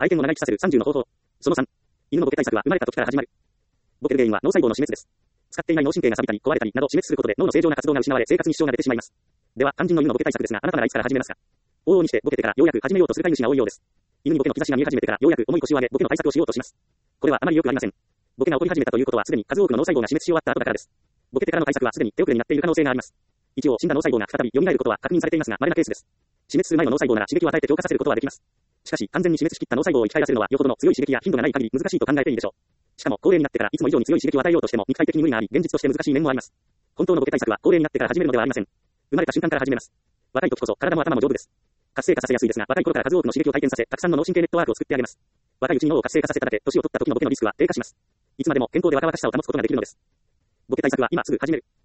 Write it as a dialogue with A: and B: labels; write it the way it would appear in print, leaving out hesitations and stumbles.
A: 愛犬を長生きさせる30の方法。その3。犬のボケ対策は生まれた時から始まる。ボケる原因は脳細胞の死滅です。使っていない脳神経が錆びたり壊れたりなど死滅することで脳の正常な活動が失われ生活に支障が出てしまいます。では、肝心の犬のボケ対策ですが、あなたならいつから始めますか？往々にしてボケてからようやく始めようとする飼い主が多いようです。犬にボケの兆しが見え始めてからようやく重い腰を上げボケの対策をしようとします。これはあまり良くありません。ボケが起こり始めたということはすでに数多くの脳細胞が死滅し終わった後だからです。ボケてからの対策はすでに手遅れになっている可能性があります。一応死んだ脳細胞が再び蘇ることは確認されていますが稀なケースです。死滅する前の脳細胞なら刺激を与えて強化させることはできます。しかし完全に死滅しきった脳細胞を生き返らせるのはよほどの強い刺激や頻度がない限り難しいと考えていいでしょう。しかも高齢になってからいつも以上に強い刺激を与えようとしても肉体的に無理があり現実として難しい面もあります。本当のボケ対策は高齢になってから始めるのではありません。生まれた瞬間から始めます。若い時こそ体も頭も丈夫です。活性化させやすいですが若い頃から数多くの刺激を体験させたくさんの脳神経ネットワークを作ってあげます。若いうちに脳を活性化させただけ年を取った時のボケのリスクは低下します。いつまでも健康で若々しさを保つことができるのです。ボケ対策は今すぐ始める。